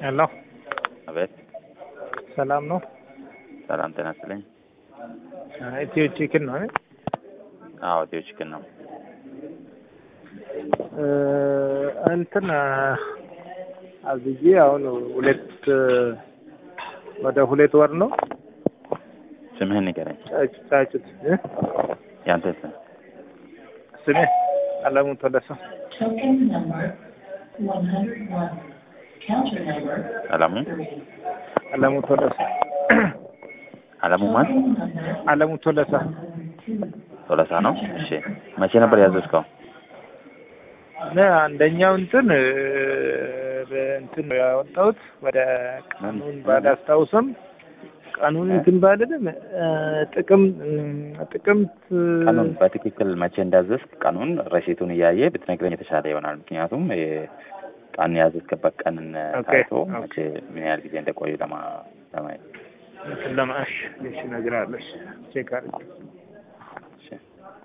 ሄሎ አቤት። ሰላም ነው? ሰላም ጤና ይስጥልኝ። ኢትዮ ቺክን ነው አይደል? አዎ ኢትዮ ቺክን ነው። እንትን አብዬ አሁን ወደ 2 ወር ነው። ስምህን ንገረኝ። ጫጩት ያንተ ስም? ስሜ አለሙ ቶለሳ። አለሙ ቶለሳ። አለሙ ማን? አለሙ ቶለሳ። ቶለሳ ነው። እሺ መቼ ነበር ያዘዝከው? አንደኛው እንትን ያወጣሁት ወደ ቀኑን ባላስታውስም ቀኑን እንትን ባልልም ጥቅምት ቀኑን በትክክል መቼ እንዳዘዝክ ቀኑን ረሺቱን እያየ ብትነግረኝ የተሻለ ይሆናል። ምክንያቱም ቀን ያዘዝክበት ቀን ታይቶ መቼ ምን ያህል ጊዜ እንደቆየ ለማየት ለማሽ እሺ እነግርሃለሁ። ቼክ አድርግ።